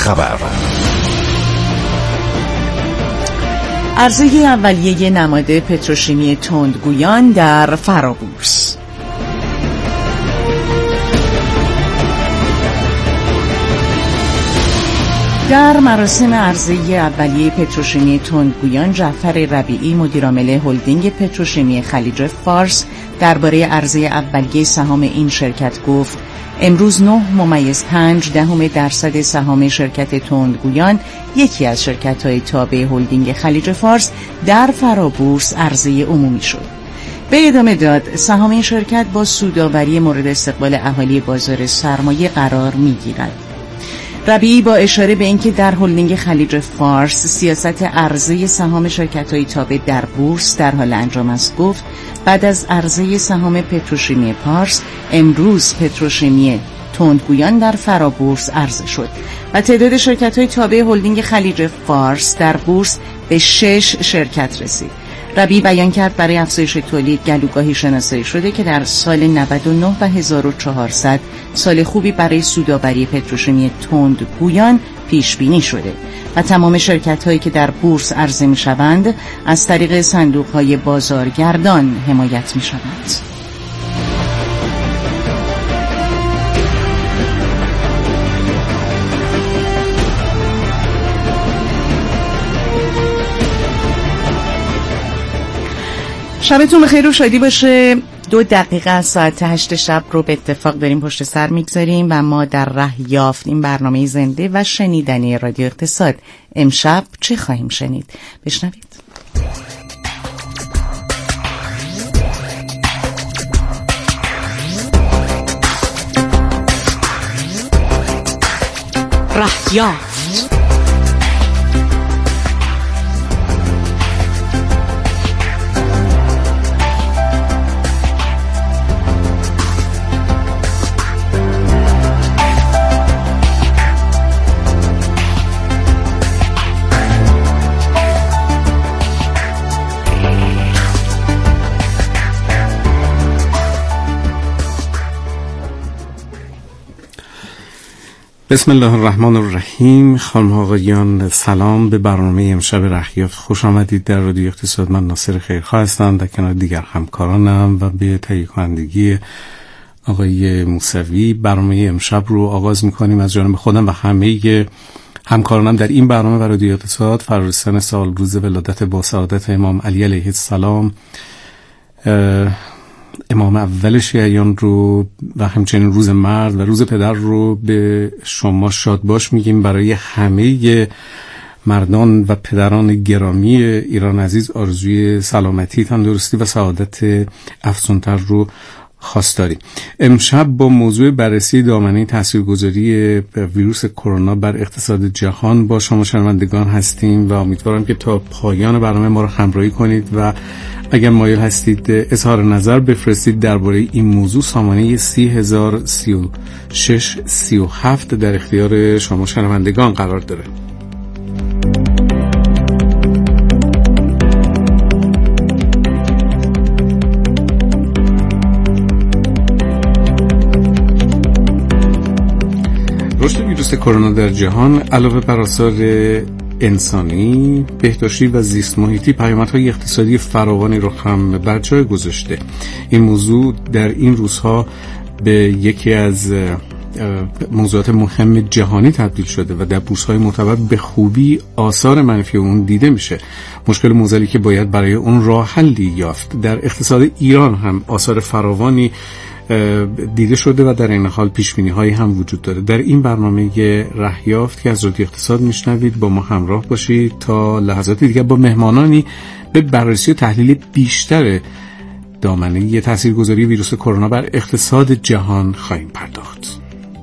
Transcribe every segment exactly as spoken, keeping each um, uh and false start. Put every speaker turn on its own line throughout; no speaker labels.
خبر.
عرضه اولیه نماد پتروشیمی تندگویان در فرابورس. در مراسم عرضه اولیه پتروشیمی تندگویان، جعفر ربیعی مدیرعامل هلدینگ پتروشیمی خلیج فارس درباره عرضه اولیه سهام این شرکت گفت: امروز نه ممیز پنج دهم درصد سهام شرکت تندگویان، یکی از شرکت‌های تابع هلدینگ خلیج فارس، در فرابورس عرضه عمومی شد. به ادامه داد سهام این شرکت با سودآوری مورد استقبال اهالی بازار سرمایه قرار می‌گیرد. ربیعی با اشاره به اینکه در هلدینگ خلیج فارس سیاست عرضه سهام شرکت‌های تابع در بورس در حال انجام است گفت: بعد از عرضه سهام پتروشیمی پارس، امروز پتروشیمی تندگویان در فرابورس عرضه شد و تعداد شرکت‌های تابع هلدینگ خلیج فارس در بورس به شش شرکت رسید. ربیعی بیان کرد برای افزایش تولید گلوگاهی شناسایی شده که در سال نود و نه و هزار و چهارصد سال خوبی برای سودآوری پتروشیمی تندگویان پیش بینی شده و تمام شرکت‌هایی که در بورس عرضه می‌شوند از طریق صندوق‌های بازارگردان حمایت می‌شوند. شبتون بخیر و شادی باشه. دو دقیقه از ساعت هشت شب رو به اتفاق داریم پشت سر میگذاریم و ما در ره یافت این برنامه زنده و شنیدنی رادیو اقتصاد. امشب چه خواهیم شنید؟ بشنوید. ره یافت.
بسم الله الرحمن الرحیم. خانم ها آقایان، سلام. به برنامه امشب ره یافت خوش آمدید. در رادیو اقتصاد من ناصر خیرخواه هستم در کنار دیگر همکارانم و به تهیه کنندگی آقای موسوی برنامه امشب رو آغاز میکنیم. از جانب خودم و همه همکارانم در این برنامه و رادیو اقتصاد فرارسیدن سال روز ولادت با سعادت امام علی علیه السلام، امام اول شیعیان رو و همچنین روز مرد و روز پدر رو به شما شاد باش میگیم. برای همه مردان و پدران گرامی ایران عزیز آرزوی سلامتی، تندرستی و سعادت افزونتر رو خواستاریم. امشب با موضوع بررسی دامنه تاثیرگذاری ویروس کرونا بر اقتصاد جهان با شما شنوندگان هستیم و امیدوارم که تا پایان برنامه ما رو همراهی کنید و اگر مایل هستید اظهار نظر بفرستید درباره این موضوع. سامانه سی هزار سی و شش سی و هفت در اختیار شما شنوندگان قرار داره. رشد ویروس کرونا در جهان علاوه بر آثار انسانی، بهداشتی و زیست محیطی پیامدهای اقتصادی فراوانی رو هم بر جای گذاشته. این موضوع در این روزها به یکی از موضوعات مهم جهانی تبدیل شده و در بورس‌های معتبر به خوبی آثار منفی اون دیده میشه. مشکل موزلی که باید برای اون راه حلی یافت. در اقتصاد ایران هم آثار فراوانی دیده شده و در این حال پیشبینی هایی هم وجود داره. در این برنامه ره یافت که از رادیو اقتصاد میشنوید با ما همراه باشید تا لحظات دیگه با مهمانانی به بررسی و تحلیل بیشتر دامنه تاثیرگذاری ویروس کرونا بر اقتصاد جهان خواهیم پرداخت.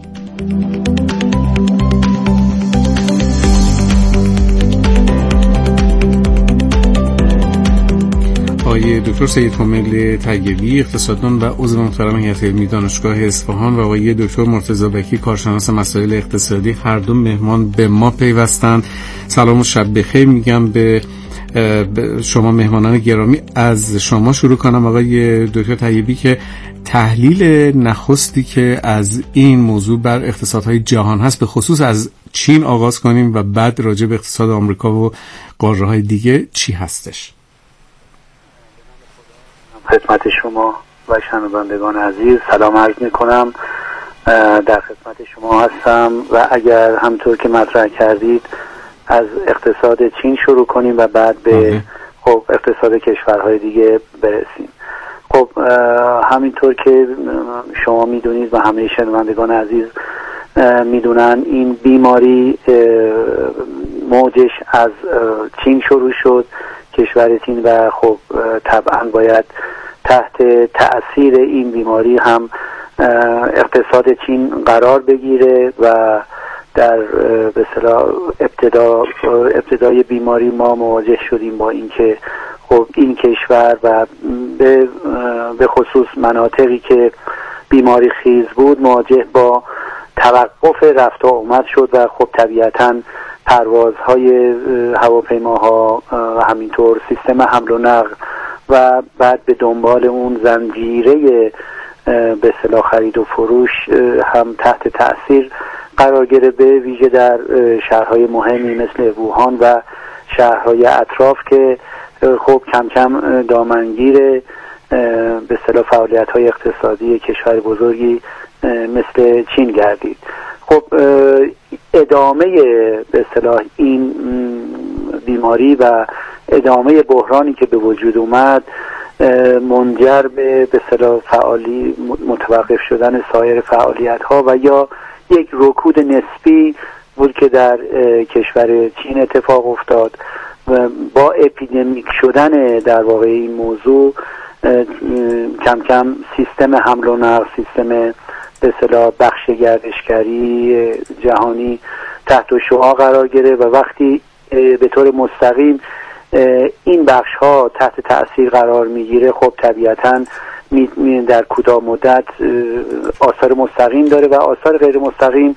آقای دکتر سید کامل طیبی، اقتصاددان و عضو محترم هیئت علمی دانشگاه اصفهان، و آقای دکتر مرتضی بکی، کارشناس مسائل اقتصادی، هر دو مهمان به ما پیوستند. سلام و شب بخیر میگم به شما مهمانان گرامی. از شما شروع کنم آقای دکتر طیبی که تحلیل نخستی که از این موضوع بر اقتصادهای جهان هست، به خصوص از چین آغاز کنیم و بعد راجع به اقتصاد آمریکا و قاره‌های دیگه چی هستش؟
خدمت شما و شنوندگان عزیز سلام عرض میکنم. در خدمت شما هستم و اگر همطور که مطرح کردید از اقتصاد چین شروع کنیم و بعد به خب اقتصاد کشورهای دیگه برسیم. خب همینطور که شما میدونید و همه شنوندگان عزیز میدونن این بیماری موجش از چین شروع شد، کشور چین، و خب طبعا باید تحت تأثیر این بیماری هم اقتصاد چین قرار بگیره و در به اصطلاح ابتدا ابتدای بیماری ما مواجه شدیم با اینکه خب این کشور و به به خصوص مناطقی که بیماری خیز بود مواجه با توقف رفت و آمد شد و خب طبیعتاً پروازهای هواپیماها و همینطور سیستم حمل و نقل و بعد به دنبال اون زنجیره به اصطلاح خرید و فروش هم تحت تأثیر قرار گرفت، به ویژه در شهرهای مهمی مثل ووهان و شهرهای اطراف که خب کم کم دامنگیر به اصطلاح فعالیت‌های اقتصادی کشور بزرگی مثل چین گردید. خب ادامه به اصطلاح این بیماری و ادامه بحرانی که به وجود اومد منجر به به اصطلاح فعالی متوقف شدن سایر فعالیت‌ها و یا یک رکود نسبی بود که در کشور چین اتفاق افتاد و با اپیدمیک شدن در واقع این موضوع کم کم سیستم حمل و نقل، سیستم به اصطلاح بخش گردشگری جهانی تحت شعاع قرار گرفت و وقتی به طور مستقیم این بخش ها تحت تأثیر قرار میگیره خب طبیعتاً در کوتاه مدت آثار مستقیم داره و آثار غیر مستقیم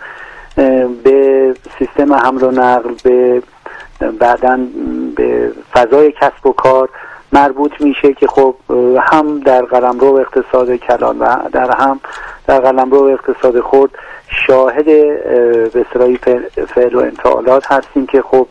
به سیستم حمل و نقل، به بعداً به فضای کسب و کار مربوط میشه که خب هم در قلمرو اقتصاد کلان و در هم در قلمرو اقتصاد خرد شاهد به اصطلاح فعل و انفعالات هستیم که خب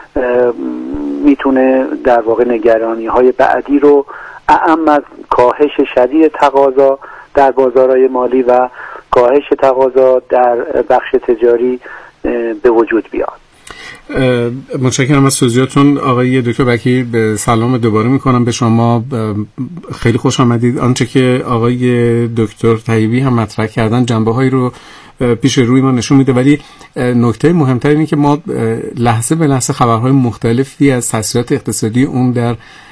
میتونه در واقع نگرانی های بعدی رو اعم از کاهش شدید تقاضا در بازارهای مالی و کاهش تقاضا در بخش تجاری به وجود بیاد.
متشکرم از توضیحاتون آقای دکتر بکی. به سلام دوباره میکنم به شما، خیلی خوش آمدید. آنچه که آقای دکتر طیبی هم مطرح کردن جنبه هایی رو پیش روی ما نشون میده، ولی نکته مهمتر اینه که ما لحظه به لحظه خبرهای مختلفی از تاثیرات اقتصادی اون در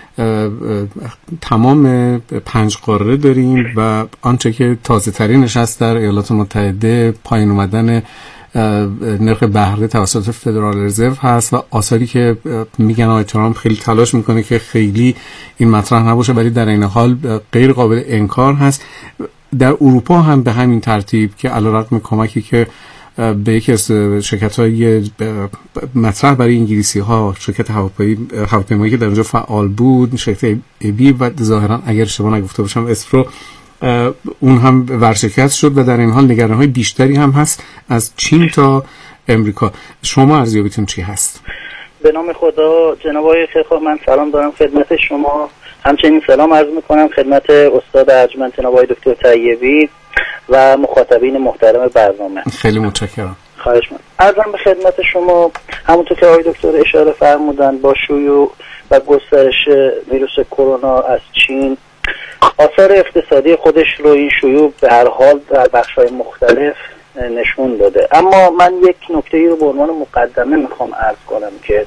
تمام پنج قاره داریم و آنچه که تازه ترینش هست در ایالات متحده پایین اومدن نرخ بهره توسط فدرال رزرو هست و آثاری که میگن آقای ترامپ خیلی تلاش میکنه که خیلی این مطرح نباشه ولی در این حال غیر قابل انکار هست. در اروپا هم به همین ترتیب که علیرغم کمکی که به یکی از شرکت‌های مطرح برای انگلیسی ها، شرکت هواپیمایی که در اونجا فعال بود، شرکت ایبی و ظاهرا اگر اشتباه نگفته باشم اسپرو، اون هم ورشکست شد و در این حال نگرانی‌های بیشتری هم هست از چین تا امریکا. شما ارزیابیتون چی هست؟
به نام خدا جناب آقای خیرخواه، من سلام دارم خدمت شما، همچنین سلام عرض میکنم خدمت استاد ارجمند جناب آقای دکتر طیبی و مخاطبین محترم برنامه.
خیلی متشکرم.
خواهش می‌کنم. عرضم به خدمت شما همونطور که آقای دکتر اشاره فرمودن با شیوع و گسترش ویروس کرونا از چین آثار اقتصادی خودش رو این شیوع به هر حال در بخش‌های مختلف نشون داده، اما من یک نکته‌ای رو به عنوان مقدمه میخوام عرض کنم که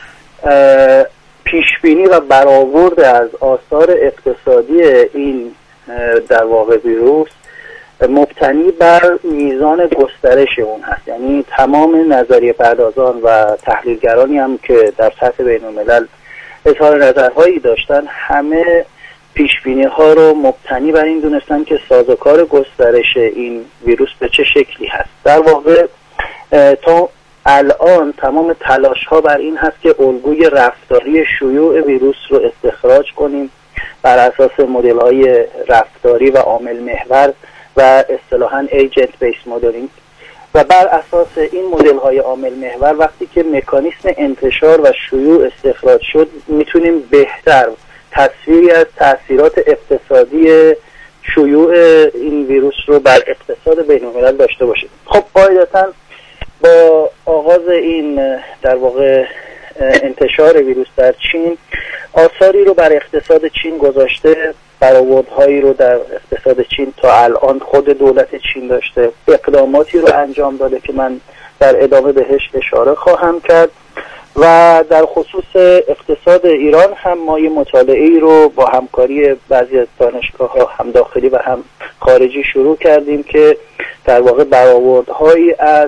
پیشبینی و برآورد از آثار اقتصادی این در واقع ویروس مبتنی بر میزان گسترش اون هست. یعنی تمام نظریه پردازان و تحلیلگرانی هم که در سطح بین الملل اظهار نظرهایی داشتن همه پیشبینی ها رو مبتنی بر این دونستن که سازوکار گسترش این ویروس به چه شکلی هست. در واقع تا الان تمام تلاش ها بر این هست که الگوی رفتاری شیوع ویروس رو استخراج کنیم بر اساس مدل های رفتاری و عامل محور و اصطلاحاً ایجنت بیس مدلینگ و بر اساس این مدل های عامل محور وقتی که مکانیسم انتشار و شیوع استخراج شد میتونیم بهتر تصویری از تأثیرات اقتصادی شیوع این ویروس رو بر اقتصاد بین الملل داشته باشیم. خب قاعدتاً با آغاز این در واقع انتشار ویروس در چین آثاری رو بر اقتصاد چین گذاشته، برآوردهایی رو در اقتصاد چین تا الان خود دولت چین داشته، اقداماتی رو انجام داده که من در ادامه بهش اشاره خواهم کرد و در خصوص اقتصاد ایران هم ما یه مطالعه‌ای رو با همکاری بعضی از دانشگاه‌ها هم داخلی و هم خارجی شروع کردیم که در واقع برآوردهایی از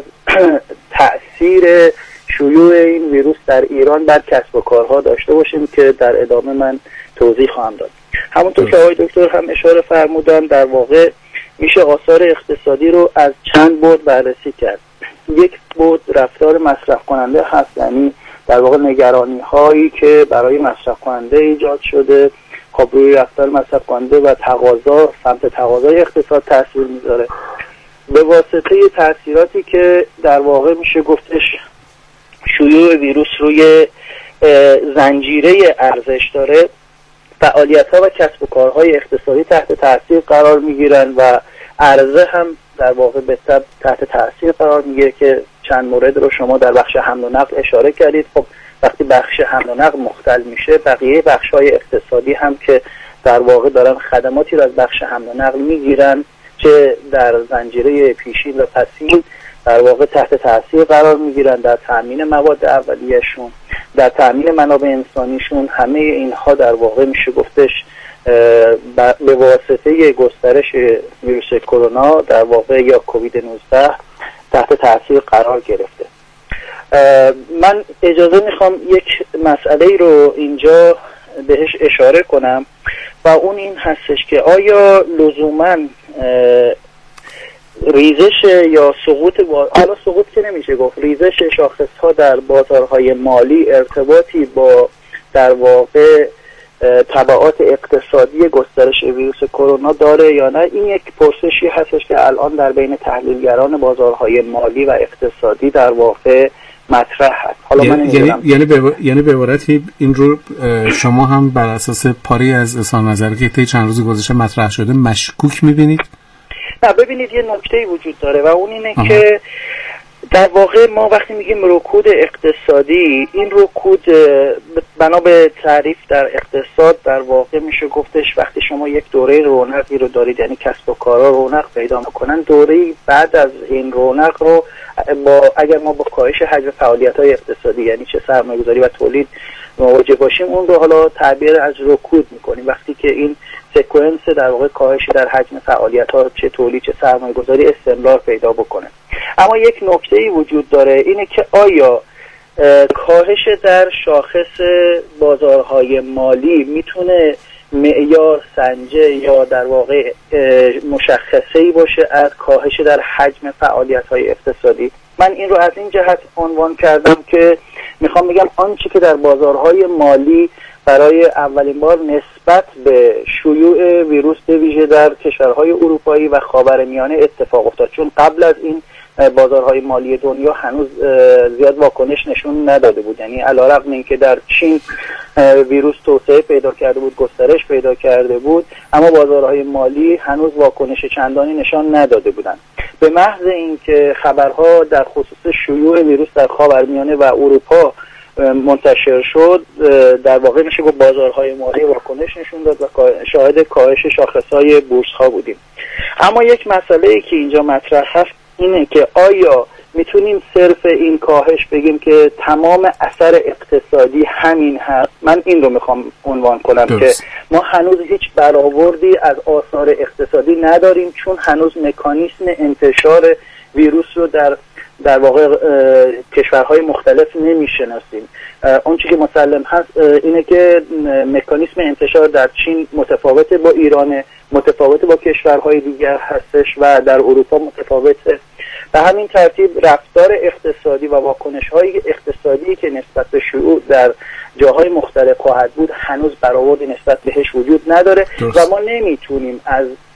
تأثیر شیوع این ویروس در ایران بر کسب و کارها داشته باشیم که در ادامه من توضیح خواهم داد. همونطور که آقای دکتر هم اشاره فرمودن در واقع میشه آثار اقتصادی رو از چند بعد بررسی کرد. یک بعد رفتار مصرف کننده هست، یعنی در واقع نگرانی هایی که برای مصرف کننده ایجاد شده خب روی رفتار مصرف کننده و تقاضا سمت تقاضای اقتصاد تاثیر میذاره. به واسطه تاثیراتی که در واقع میشه گفتش شیوع ویروس روی زنجیره ارزش داره، فعالیت‌ها و کسب و کارهای اقتصادی تحت تاثیر قرار میگیرن و عرضه هم در واقع به تبع تحت تاثیر قرار میگیره که چند مورد رو شما در بخش حمل و نقل اشاره کردید. خب وقتی بخش حمل و نقل مختل میشه بقیه بخش‌های اقتصادی هم که در واقع دارن خدماتی رو از بخش حمل و نقل میگیرن چه در زنجیره پیشین و پسین در واقع تحت تاثیر قرار میگیرن، در تامین مواد اولیه‌شون، در تامین منابع انسانیشون. همه اینها در واقع میشه گفتش به واسطه گسترش ویروس کرونا در واقع یا کووید نوزده تحت تاثیر قرار گرفته. من اجازه میخوام یک مسئله رو اینجا بهش اشاره کنم و اون این هستش که آیا لزوماً ریزش یا سقوط با... حالا سقوط که نمیشه گفت، ریزش شاخص‌ها در بازارهای مالی ارتباطی با در واقع تبعات اقتصادی گسترش ویروس کرونا داره یا نه؟ این یک پرسشی هستش که الان در بین تحلیلگران بازارهای مالی و اقتصادی در واقع مطرح هست. حالا من
یعنی یعنی به یعنی به عبارتی این رو شما هم بر اساس پاری از اظهار نظری که طی چند روز گذشته مطرح شده مشکوک می‌بینید؟
نه، ببینید یه نکته‌ای وجود داره و اون اینه آها. که در واقع ما وقتی میگیم رکود اقتصادی، این رکود بنا به تعریف در اقتصاد در واقع میشه گفتش وقتی شما یک دوره رونقی رو دارید، یعنی کسب و کارها رونق پیدا میکنن، دوره بعد از این رونق رو با اگر ما با کاهش حجم فعالیت‌های اقتصادی یعنی چه سرمایه‌گذاری و تولید مواجه باشیم، اون رو حالا تعبیر از رکود میکنیم. وقتی که این سکونس در واقع کاهشی در حجم فعالیت‌ها چه تولید چه سرمایه‌گذاری استمرار پیدا بکنه. اما یک نکته‌ای وجود داره، اینه که آیا کاهش در شاخص بازارهای مالی میتونه معیار سنجه یا در واقع مشخصه‌ای باشه از کاهش در حجم فعالیت‌های اقتصادی؟ من این رو از این جهت عنوان کردم که میخوام بگم آنچه که در بازارهای مالی برای اولین بار نسبت به شیوع ویروس به ویژه در کشورهای اروپایی و خاورمیانه اتفاق افتاد، چون قبل از این بازارهای مالی دنیا هنوز زیاد واکنش نشون نداده بود. یعنی علیرغم اینکه در چین ویروس توسعه پیدا کرده بود، گسترش پیدا کرده بود، اما بازارهای مالی هنوز واکنش چندانی نشان نداده بودند. به محض اینکه خبرها در خصوص شیوع ویروس در خاورمیانه و اروپا منتشر شد، در واقع میشه گفت بازارهای مالی واکنش نشون داد و شاهد کاهش شاخص‌های بورس ها بودیم. اما یک مسئله‌ای که اینجا مطرح هست اینه که آیا میتونیم صرف این کاهش بگیم که تمام اثر اقتصادی همین هست؟ من این رو میخوام عنوان کنم درست. که ما هنوز هیچ برآوردی از آثار اقتصادی نداریم، چون هنوز مکانیسم انتشار ویروس رو در در واقع کشورهای مختلف نمیشناسیم. اون چیزی که مسلم هست اینه که مکانیسم انتشار در چین متفاوت با ایران، متفاوت با کشورهای دیگر هستش و در اروپا متفاوته. به همین ترتیب رفتار اقتصادی و واکنش‌های اقتصادی که نسبت به شیوع در جاهای مختلف خواهد بود هنوز برآوردی نسبت بهش وجود نداره درست. و ما نمیتونیم از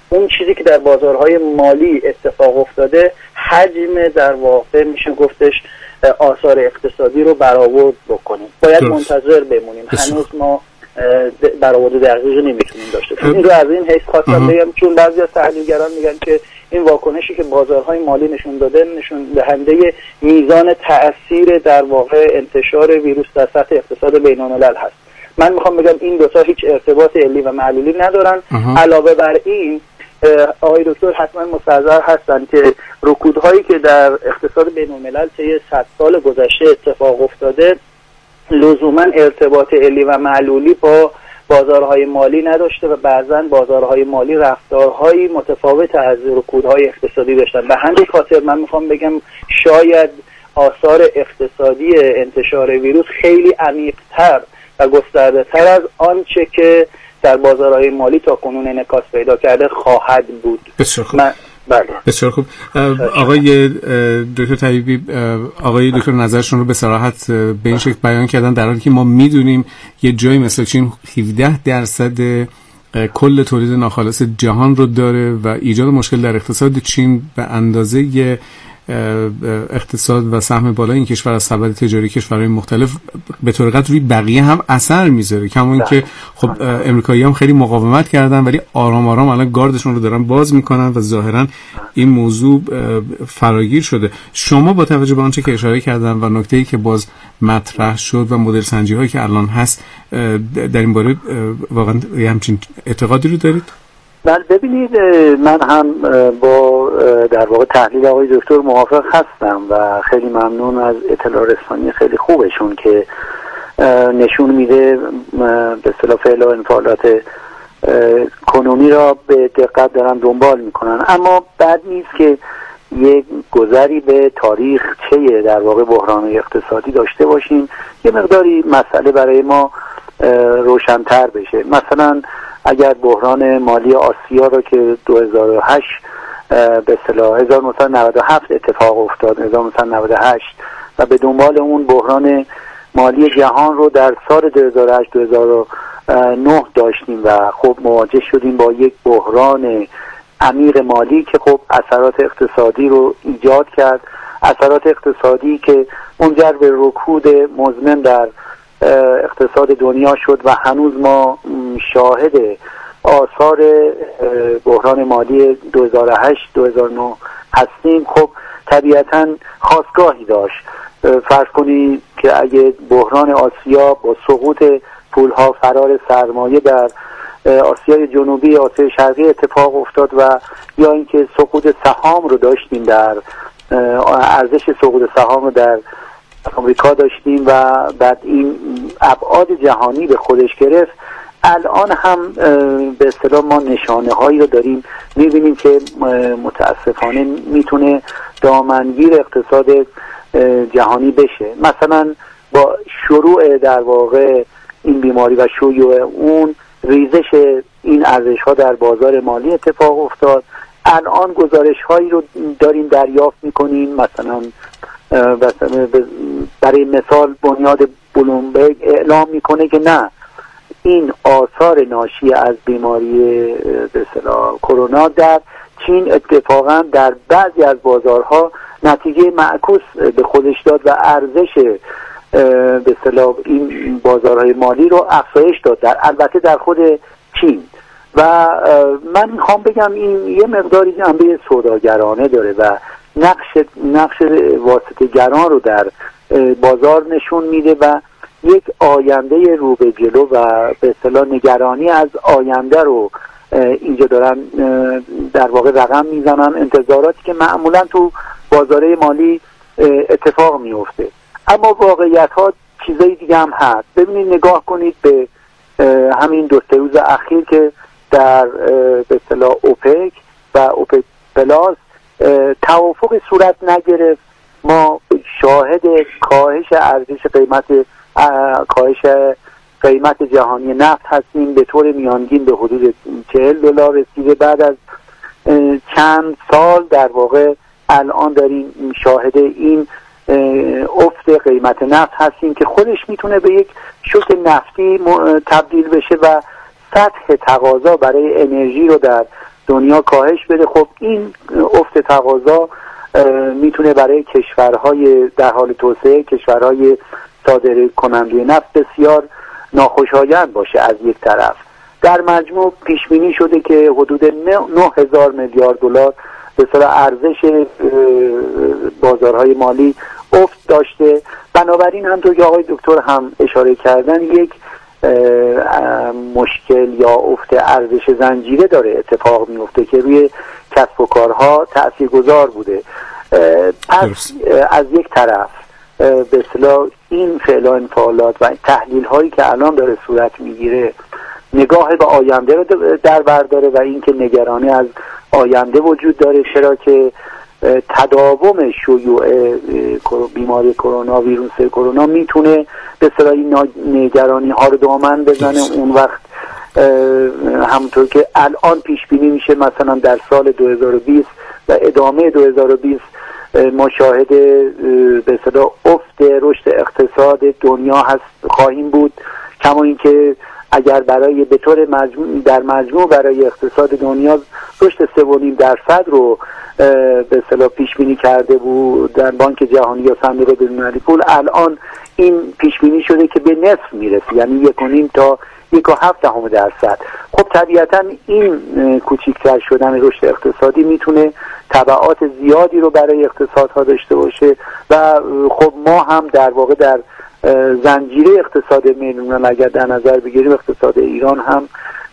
اون چیزی که در بازارهای مالی اتفاق افتاده حجم در واقع میشه گفتش آثار اقتصادی رو برآورد بکنیم. باید درست. منتظر بمونیم. بسیار. هنوز ما برآورد دقیقی نمیتونیم داشته باشیم. این رو از این حیث خواستم بگم چون بعضی از تحلیلگران میگن که این واکنشی که بازارهای مالی نشون داده نشون دهنده میزان تأثیر در واقع انتشار ویروس در سطح اقتصاد بین‌الملل هست. من میخوام بگم این دو تا هیچ ارتباط علی و معلولی ندارن. علاوه بر این آقای دکتر حتما مستحضر هستن که رکودهایی که در اقتصاد بین‌الملل طی صد سال گذشته اتفاق افتاده لزوما ارتباط علی و معلولی با بازارهای مالی نداشته و بعضا بازارهای مالی رفتارهایی متفاوت از رکودهای اقتصادی داشتن. به همین خاطر من میخوام بگم شاید آثار اقتصادی انتشار ویروس خیلی عمیق‌تر و گسترده‌تر از آنچه که در بازارهای مالی تا کنون انعکاس پیدا کرده خواهد بود.
بسیار خوب. من...
بله.
بسیار خوب. آقای دکتر طبیبی، آقای دکتر نظرشون رو به صراحت به این شکل بیان کردن، در حالی که ما میدونیم یه جایی مثل چین هفده درصد کل تولید ناخالص جهان رو داره و ایجاد مشکل در اقتصاد چین به اندازه اقتصاد و سهم بالای این کشور از سبد تجاری کشورهای مختلف به طور قطع روی بقیه هم اثر میذاره. کما اینکه خب امریکایی هم خیلی مقاومت کردن ولی آرام آرام الان گاردشون رو دارن باز میکنن و ظاهرا این موضوع فراگیر شده. شما با توجه به آنچه که اشاره کردن و نکته‌ای که باز مطرح شد و مدل سنجی هایی که الان هست در این باره واقعا همچین اعتقادی رو دارید؟
بله ببینید، من هم با در واقع تحلیل آقای دکتر موافق هستم و خیلی ممنون از اطلاع رسانی خیلی خوبشون که نشون میده به اصطلاح فعل و انفعالات کنونی را به دقت دارن دنبال میکنن. اما بد نیست که یک گذری به تاریخ چه در واقع بحران اقتصادی داشته باشیم، یه مقداری مسئله برای ما روشن‌تر بشه. مثلا اگر بحران مالی آسیا رو که دو هزار و هشت به اصطلاح هزار و نهصد و نود و هفت اتفاق افتاد هزار و نهصد و نود و هشت و به دنبال اون بحران مالی جهان رو در سال دو هزار و هشت دو هزار و نه داشتیم و خب مواجه شدیم با یک بحران عمیق مالی که خب اثرات اقتصادی رو ایجاد کرد، اثرات اقتصادی که منجر به رکود مزمن در اقتصاد دنیا شد و هنوز ما شاهد آثار بحران مالی دو هزار و هشت دو هزار و نه هستیم. خب طبیعتاً خاستگاهی داشت. فرض کنید که اگه بحران آسیا با سقوط پولها فرار سرمایه در آسیای جنوبی آسیای شرقی اتفاق افتاد و یا اینکه سقوط سهام رو داشتیم، در ارزش سقوط سهام رو در آمریکا داشتیم و بعد این ابعاد جهانی به خودش گرفت، الان هم به اصطلاح ما نشانه هایی رو داریم میبینیم که متاسفانه میتونه دامنگیر اقتصاد جهانی بشه. مثلا با شروع در واقع این بیماری و شیوع اون ریزش این ارزش ها در بازار مالی اتفاق افتاد. الان گزارش هایی رو داریم دریافت میکنیم، مثلا برای مثال بنیاد بلومبرگ اعلام میکنه که نه، این آثار ناشی از بیماری به اصطلاح کرونا در چین اتفاقا در بعضی از بازارها نتیجه معکوس به خودش داد و ارزش به اصطلاح این بازارهای مالی رو افزایش داد، در البته در خود چین. و من میخوام بگم این یه مقداری جنبه سوداگرانه داره و نقش نقش واسطه‌گران رو در بازار نشون میده و یک آینده رو به جلو و به اصطلاح نگرانی از آینده رو اینجا دارن در واقع رقم میزنن، انتظاراتی که معمولا تو بازاره مالی اتفاق میفته. اما واقعیت ها چیزای دیگه هم هست. ببینید، نگاه کنید به همین دو سه روز اخیر که در به اصطلاح اوپک و اوپک پلاس توافق صورت نگرفت. ما شاهد کاهش ارزش قیمت کاهش قیمت جهانی نفت هستیم، به طور میانگین به حدود چهل دلار رسیده. بعد از چند سال در واقع الان داریم شاهد این افت قیمت نفت هستیم که خودش میتونه به یک شوک نفتی تبدیل بشه و سطح تقاضا برای انرژی رو در دنیا کاهش بده. خب این افت تقاضا میتونه برای کشورهای در حال توسعه، کشورهای صادر کننده نفت بسیار ناخوشایند باشه از یک طرف. در مجموع پیش بینی شده که حدود نه هزار میلیارد دلار به اصطلاح ارزش بازارهای مالی افت داشته. بنابراین همونطور که آقای دکتر هم اشاره کردن یک مشکل یا افت ارزش زنجیره داره اتفاق میفته که روی کسب و کارها تاثیرگذار بوده. پس از یک طرف به اصطلاح این فعل و انفعالات و تحلیل هایی که الان داره صورت میگیره نگاه به آینده رو در بر داره و اینکه نگرانی از آینده وجود داره، چرا که تداوم شیوع بیماری کرونا، ویروس کرونا میتونه به اصطلاح این نگرانی ها رو دامن بزنه. اون وقت همونطور که الان پیش بینی میشه مثلا در سال دو هزار و بیست و ادامه دو هزار و بیست ما شاهد به اصطلاح افت رشد اقتصاد دنیا هست خواهیم بود، کما اینکه اگر برای به طور مجموع در مجموع برای اقتصاد دنیا رشد سه و نیم درصد رو به اصطلاح پیش بینی کرده بود در بانک جهانی یا صندوق بین‌المللی پول، الان این پیش بینی شده که به نصف میرسه، یعنی یک و نیم تا یک و هفت دهم درصد. خب طبیعتا این کوچکتر شدن رشد اقتصادی میتونه تبعات زیادی رو برای اقتصادها داشته باشه و خب ما هم در واقع در زنجیره اقتصاد بین‌الملل اگر در نظر بگیریم اقتصاد ایران هم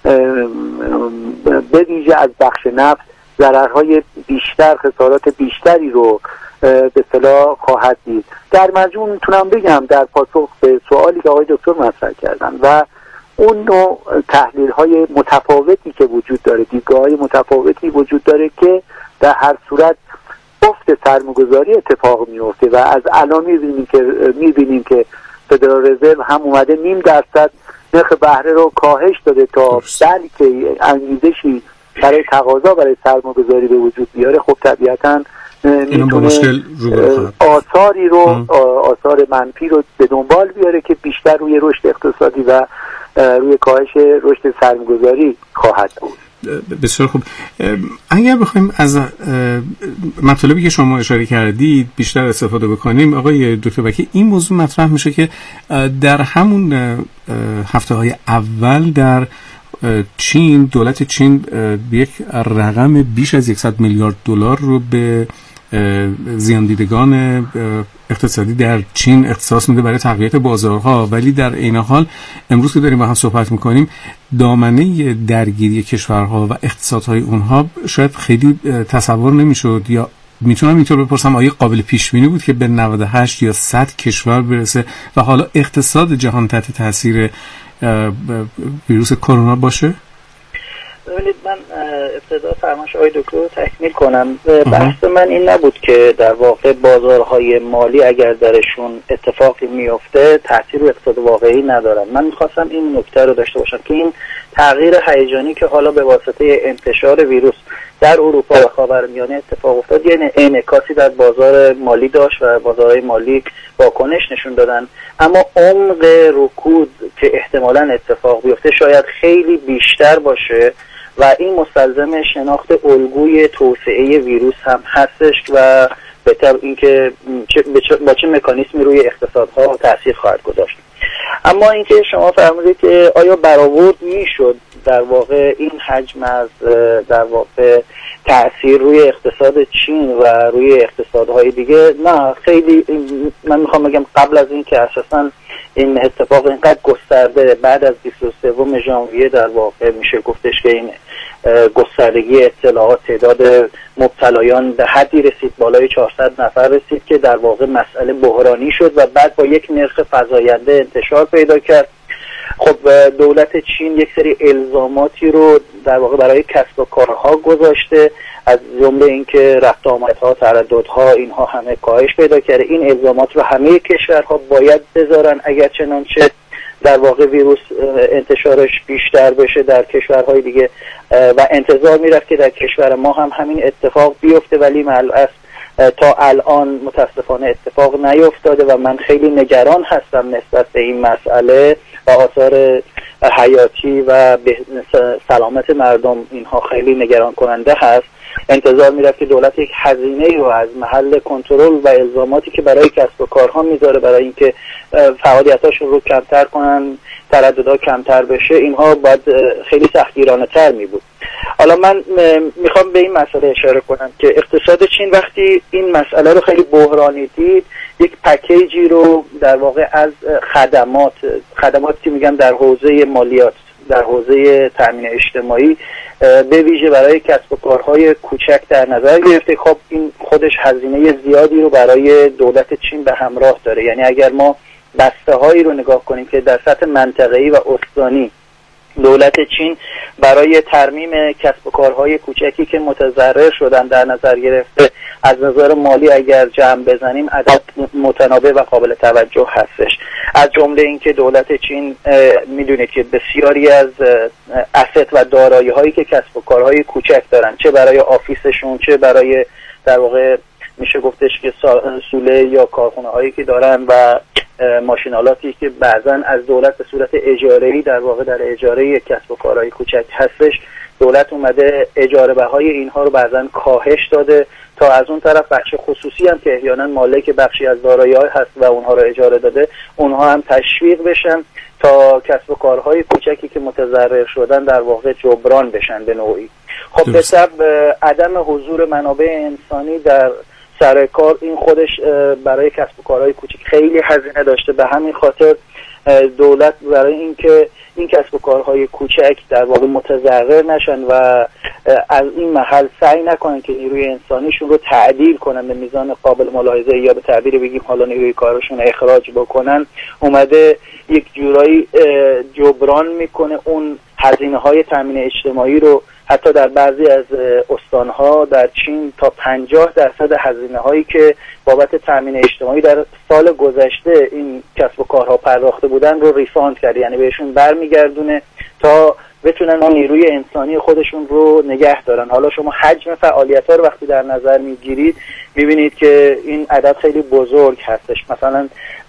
به ویژه از بخش نفت ضررهای بیشتر، خسارات بیشتری رو به اصطلاح خواهد دید. در مجموع میتونم بگم در پاسخ به سوالی که آقای دکتر مطرح کردن و اون نوع تحلیل های متفاوتی که وجود داره، دیدگاه های متفاوتی وجود داره که در هر صورت افت سرمایه‌گذاری اتفاق میفته و از الان میبینیم که میبینیم که فدرال رزرو هم اومده نیم درصد نرخ بهره رو کاهش داده تا بلکه انگیزشی برای تقاضا برای سرمایه‌گذاری به وجود بیاره. خب طبیعتاً میتونه آثاری رو آثار منفی رو به دنبال بیاره که بیشتر روی رشد اقتصادی و روی کاهش رشد سرمایه‌گذاری خواهد بود.
بسیار خوب. اگر بخوایم از مطالبی که شما اشاره کردید بیشتر استفاده بکنیم، آقای دکتر وکیل، این موضوع مطرح میشه که در همون هفته های اول در چین، دولت چین یک رقم بیش از صد میلیارد دلار رو به زیان دیدگان اقتصادی در چین اختصاص میده برای تقویت بازارها، ولی در عین حال امروز که داریم با هم صحبت میکنیم دامنه درگیری کشورها و اقتصادهای اونها شاید خیلی تصور نمیشد، یا میتونم اینطور بپرسم آیا قابل پیش بینی بود که به نود و هشت یا صد کشور برسه و حالا اقتصاد جهان تحت تاثیر ویروس کرونا باشه؟
ببینید من ابتدا فرمایش آقای دکتر رو تکمیل کنم. بحث من این نبود که در واقع بازارهای مالی اگر درشون اتفاقی میفته تاثیر رو اقتصاد واقعی ندارن. من میخواستم این نکته رو داشته باشم که این تغییر هیجانی که حالا به واسطه انتشار ویروس در اروپا و خاورمیانه اتفاق افتاد یعنی انعکاسی در بازار مالی داشت و بازارهای مالی واکنش نشون دادن، اما عمق رکود که احتمالاً اتفاق بیفته شاید خیلی بیشتر باشه و این مستلزم شناخت الگوی توسعه ویروس هم هستش و به طب اینکه با چه مکانیزمی روی اقتصادها تاثیر خواهد گذاشت. اما اینکه شما فرمودید که آیا برآورد میشد در واقع این حجم از در واقع تأثیر روی اقتصاد چین و روی اقتصادهای دیگه، نه خیلی من میخوام بگم قبل از این که اساساً این اتفاق اینقدر گسترده بعد از بیست و سوم ژانویه در واقع میشه گفتش که این گستردگی اطلاعات تعداد مبتلایان به حدی رسید بالای چهارصد نفر رسید که در واقع مسئله بحرانی شد و بعد با یک نرخ فزاینده انتشار پیدا کرد. خب دولت چین یک سری الزاماتی رو در واقع برای کسب و کارها گذاشته، از جمله اینکه رفت آمدها، ترددها، اینها همه کاهش پیدا کرده. این الزامات رو همه کشورها باید بذارن اگر چنانچه در واقع ویروس انتشارش بیشتر بشه در کشورهای دیگه و انتظار میرفت که در کشور ما هم همین اتفاق بیفته، ولی معلومه تا الان متاسفانه اتفاق نیفتاده و من خیلی نگران هستم نسبت به این مسئله و آثار حیاتی و سلامت مردم اینها خیلی نگران کننده هست. انتظار میرفت که دولت یک هزینه رو از محل کنترل و الزاماتی که برای کسب و کارها میذاره برای اینکه فعالیتاشون رو کمتر کنن، ترددها کمتر بشه، اینها باید خیلی سختگیرانه تر می بود. حالا من میخوام به این مسئله اشاره کنم که اقتصاد چین وقتی این مسئله رو خیلی بحرانی دید، یک پکیجی رو در واقع از خدمات خدماتی که میگم در حوزه مالیات، در حوزه تامین اجتماعی به ویژه برای کسب و کارهای کوچک در نظر گرفته. خب این خودش هزینه زیادی رو برای دولت چین به همراه داره. یعنی اگر ما بسته هایی رو نگاه کنیم که در سطح منطقه‌ای و استانی دولت چین برای ترمیم کسب و کارهای کوچکی که متضرر شدن در نظر گرفته، از نظر مالی اگر جمع بزنیم عدد متناوب و قابل توجه هستش. از جمله اینکه دولت چین میدونید که بسیاری از اسست و دارایی هایی که کسب و کارهای کوچک دارن، چه برای آفیسشون چه برای در واقع میشه گفتش که سوله یا کارخونه هایی که دارن و ماشینالاتی که بعضن از دولت به صورت اجاره‌ای در واقع در اجاره کسب و کارهای کوچک هستش، دولت اومده اجاره بهای اینها رو بعضن کاهش داده تا از اون طرف بخش خصوصی هم که احیانا مالک بخشی از دارایی‌ها هست و اونها رو اجاره داده، اونها هم تشویق بشن تا کسب و کارهای کوچکی که متضرر شدن در واقع جبران بشن به نوعی. خب به سبب عدم حضور منابع انسانی در سر کار، این خودش برای کسب و کارهای کوچک خیلی هزینه داشته. به همین خاطر دولت برای اینکه این کسب و کارهای کوچک در واقع متضرر نشن و از این محل سعی نکنن که نیروی انسانیشون رو تعدیل کنن به میزان قابل ملاحظه یا به تعبیر بگیم حالا نیروی کارشون اخراج بکنن، اومده یک جورایی جبران میکنه اون هزینه های تامین اجتماعی رو. حتی در بعضی از استانها در چین تا پنجاه درصد هزینه هایی که بابت تامین اجتماعی در سال گذشته این کسب و کارها پرداخته بودن رو ریفاند کرد، یعنی بهشون برمیگردونه تا بتونن اون نیروی انسانی خودشون رو نگه دارن. حالا شما حجم فعالیت ها رو وقتی در نظر میگیرید میبینید که این عدد خیلی بزرگ هستش. مثلا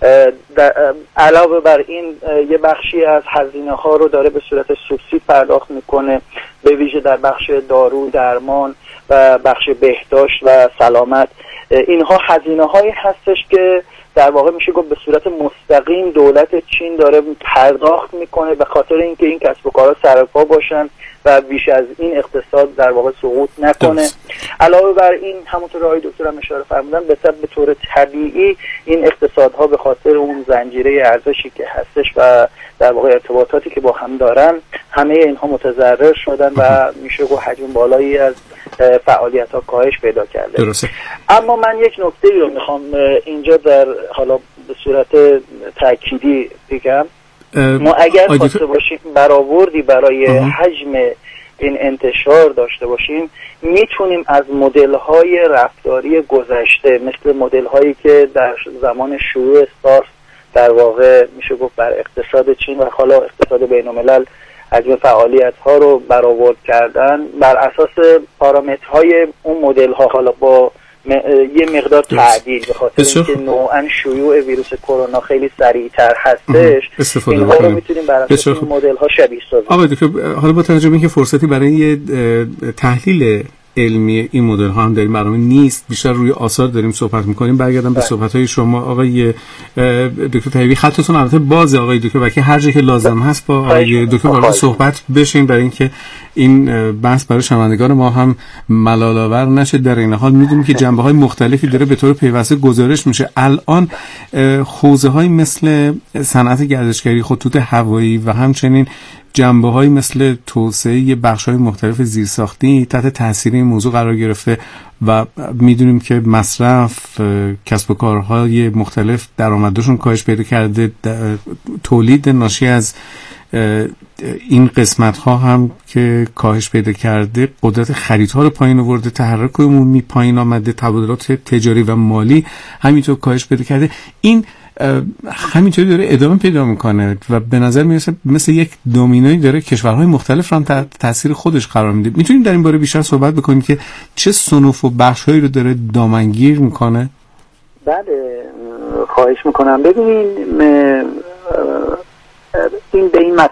علاوه بر این یه بخشی از هزینه ها رو داره به صورت سوبسید پرداخت میکنه، به ویژه در بخش دارو، درمان و بخش بهداشت و سلامت. اینها هزینه هایی هستش که در واقع میشه گفت به صورت مستقیم دولت چین داره پرداخت میکنه به خاطر اینکه این کسب و کارها سرپا باشن و بیش از این اقتصاد در واقع سقوط نکنه. علاوه بر این همونطور آقای دکتر هم اشاره فرمودن، به طب به طور طبیعی این اقتصادها به خاطر اون زنجیره ارزشی که هستش و در واقع ارتباطاتی که با هم دارن، همه اینها متضرر شدن و میشه گفت حجم بالایی از فعالیت ها کاهش پیدا کرده.
درسته.
اما من یک نکته رو میخوام اینجا در حالا به صورت تأکیدی بگم. ما اگر خواسته باشیم برآوردی برای حجم این انتشار داشته باشیم، میتونیم از مدل‌های رفتاری گذشته مثل مدل‌هایی که در زمان شروع سارس در واقع میشه گفت بر اقتصاد چین و حالا اقتصاد بین‌الملل حجم فعالیت‌ها رو برآورد کردن، بر اساس پارامترهای اون مدل‌ها حالا با م... یه مقدار تعدیل به خاطر اینکه نوعاً شیوع ویروس کرونا خیلی سریع‌تر هستش، اینها رو میتونیم بر اساس این مدل‌ها شبیه سازی.
آقای دکتر، حالا با توجه به اینکه فرصتی برای یه تحلیل علمی این مدل ها هم داریم برنامه نیست، بیشتر روی آثار داریم صحبت میکنیم، برگردم به صحبت های شما آقای دکتر طیبی. خطتون البته بازه آقای دکتر، ولی هر جا که لازم هست با آقای دکتر وارد صحبت بشین برای اینکه این بحث برای شنوندگان ما هم ملال‌آور نشه. در این حال میدونیم که جنبه های مختلفی داره به طور پیوسته گزارش میشه. الان حوزه های مثل صنعت گردشگری، خطوط هوایی و همچنین جنبه‌هایی مثل توسعه بخش‌های مختلف زیرساختی تحت تاثیر این موضوع قرار گرفته و میدونیم که مصرف، کسب و کارهای مختلف درآمدشون کاهش پیدا کرده، تولید ناشی از این قسمت‌ها هم که کاهش پیدا کرده، قدرت خریدها رو پایین آورده، تحرک عمومی پایین آمده، تبادلات تجاری و مالی همینطور کاهش پیدا کرده. این همینطوری داره ادامه پیدا میکنه و به نظر میرسه مثل یک دومینویی داره کشورهای مختلف رو هم تحت تاثیر خودش قرار میده. میتونیم در این باره بیشتر صحبت بکنیم که چه صنوف و بخشهایی رو داره دامنگیر میکنه؟
بله، خواهش میکنم. ببینین این به این